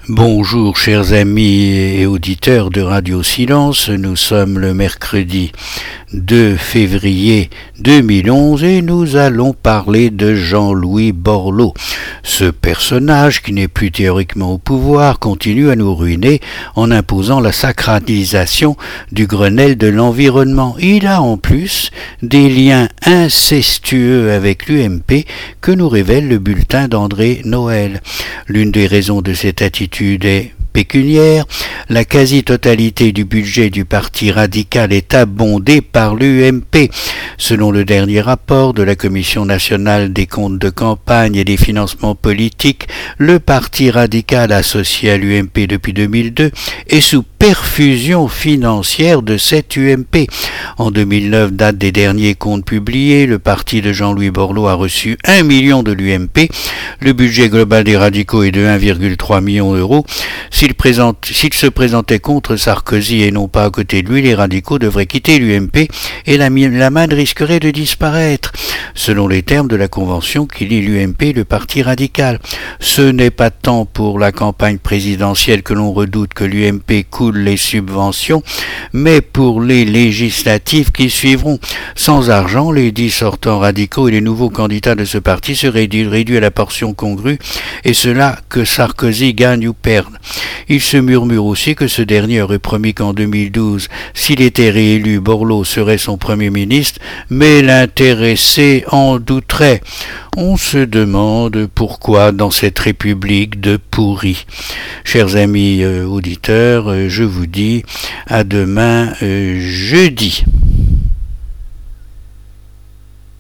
Bonjour chers amis et auditeurs de Radio Silence, nous sommes le mercredi 2 février 2011 et nous allons parler de Jean-Louis Borloo. Ce personnage qui n'est plus théoriquement au pouvoir continue à nous ruiner en imposant la sacralisation du Grenelle de l'environnement. Il a en plus des liens incestueux avec l'UMP que nous révèle le bulletin d'André Noël. L'une des raisons de cette attitude est pécuniaire. La quasi-totalité du budget du Parti radical est abondée par l'UMP. Selon le dernier rapport de la Commission nationale des comptes de campagne et des financements politiques, le Parti radical associé à l'UMP depuis 2002 est sous perfusion financière de cette UMP. En 2009, date des derniers comptes publiés, le parti de Jean-Louis Borloo a reçu 1 million de l'UMP. Le budget global des radicaux est de 1,3 million d'euros. S'il se présentait contre Sarkozy et non pas à côté de lui, les radicaux devraient quitter l'UMP et la manne risquerait de disparaître, selon les termes de la convention qui lie l'UMP et le Parti radical. Ce n'est pas tant pour la campagne présidentielle que l'on redoute que l'UMP coule les subventions, mais pour les législatives qui suivront. Sans argent, les 10 sortants radicaux et les nouveaux candidats de ce parti seraient réduits à la portion congrue, et cela que Sarkozy gagne ou perde. Il se murmure aussi que ce dernier aurait promis qu'en 2012, s'il était réélu, Borloo serait son Premier ministre, mais l'intéressé en douterait. On se demande pourquoi dans cette république de pourris. Chers amis auditeurs, je vous dis à demain jeudi.